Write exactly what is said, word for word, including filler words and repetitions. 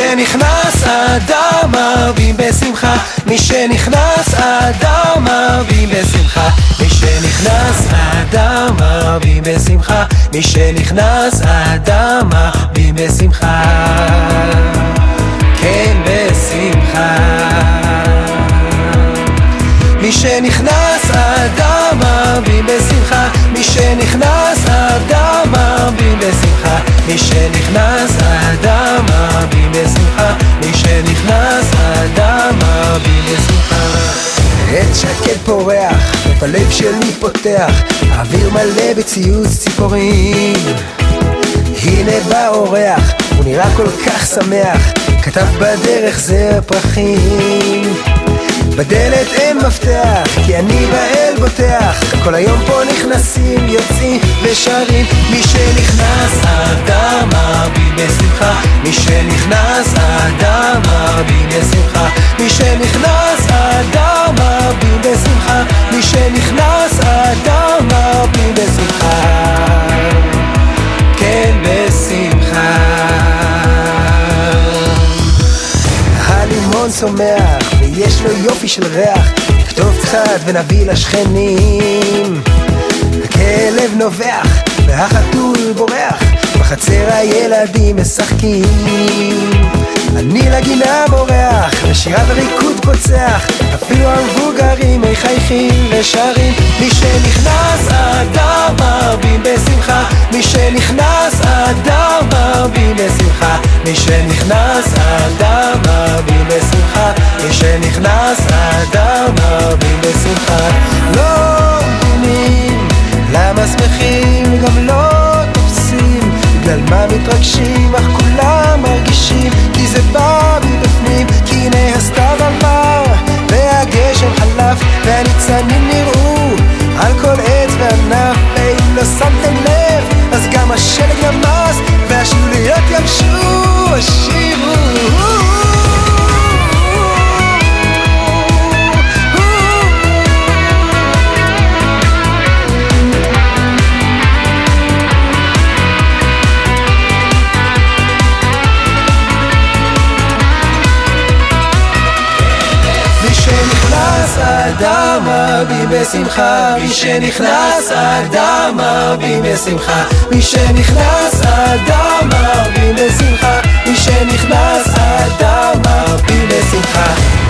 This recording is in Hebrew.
משנכנס האדם מרבים בשמחה, משנכנס האדם מרבים בשמחה, משנכנס האדם מרבים בשמחה, משנכנס האדם מרבים בשמחה, כן בשמחה. משנכנס האדם מרבים בשמחה, משנכנס האדם מרבים בשמחה, משנכנס האדם מרבים בשמחה, משנכנס האדם מרבים בשמחה. עת שקט פורח, ובלב שלי פותח, האוויר מלא בציוץ ציפורים. הנה בא אורח, הוא נראה כל כך שמח, כתב בדרך זר פרחים. בדלת אין מפתח, כי אני באל בוטח, כל היום פה נכנסים, יוצאים ושרים. משנכנס האדם מרבים בשמחה, משנכנס האדם מרבים בשמחה, משנכנס האדם מרבים בשמחה, משנכנס האדם מרבים בשמחה, כן בשמחה. הלימון צומח ויש לו יופי של ריח, נכתוב קצת ונביא לשכנים. הכלב נובח והחתול בורח, בחצר הילדים משחקים. אני לגינה בורח, ושירה וריקוד פוצח, אפילו המבוגרים מחייכים ושרים. משנכנס האדם מרבים בשמחה, משנכנס האדם מרבים בשמחה, משנכנס האדם מרבים בשמחה, משנכנס האדם מרבים בשמחה. לא מבינים למה שמחים וגם לא תופסים, בגלל מה מתרגשים אך כולם מרגישים, כי זה בא מבפנים, כי הנה הסתיו עבר והגשם חלף והניצנים נראו על כל עץ וענף. ואם לא שמתם לב אז גם השלג נמס והשלוליות יבשו, השירו. משנכנס האדם מרבים בשמחה, משנכנס האדם מרבים בשמחה, משנכנס האדם מרבים בשמחה, משנכנס האדם מרבים בשמחה.